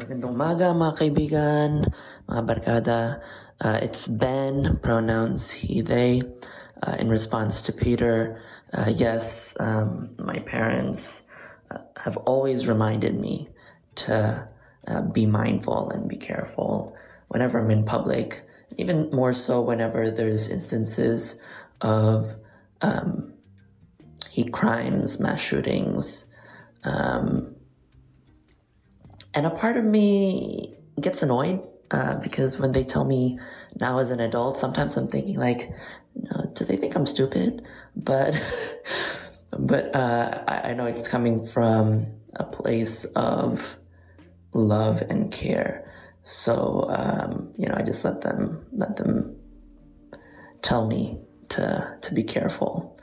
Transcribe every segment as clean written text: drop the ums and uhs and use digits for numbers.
Magandang umaga mga kaibigan, mga barkada. It's Ben, pronouns he, they. In response to Peter, yes, my parents have always reminded me to be mindful and be careful whenever I'm in public, even more so whenever there's instances of hate crimes, mass shootings, and a part of me gets annoyed because when they tell me now as an adult, sometimes I'm thinking like, do they think I'm stupid? But I know it's coming from a place of love and care. So I just let them tell me to be careful.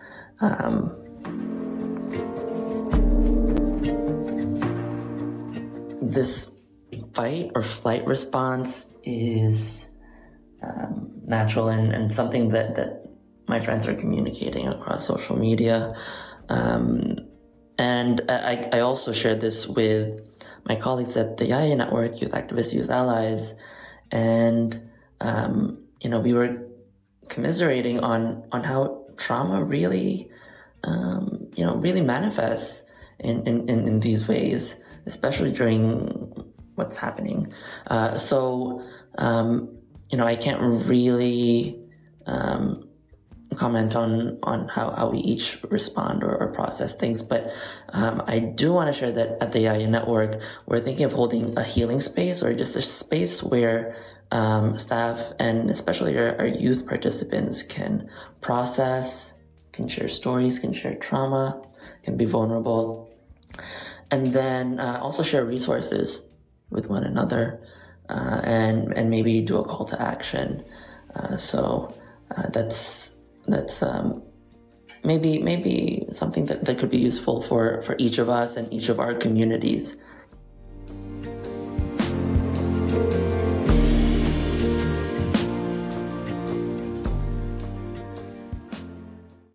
This fight or flight response is natural and something that my friends are communicating across social media. And I also shared this with my colleagues at the Yaya Network, Youth Activists, Youth Allies, and we were commiserating on how trauma really really manifests in these ways, especially during what's happening. I can't really comment on how we each respond or process things, but I do want to share that at the Yaya Network, we're thinking of holding a healing space or just a space where staff and especially our youth participants can process, can share stories, can share trauma, can be vulnerable, and then also share resources with one another, and maybe do a call to action. That's maybe something that could be useful for each of us and each of our communities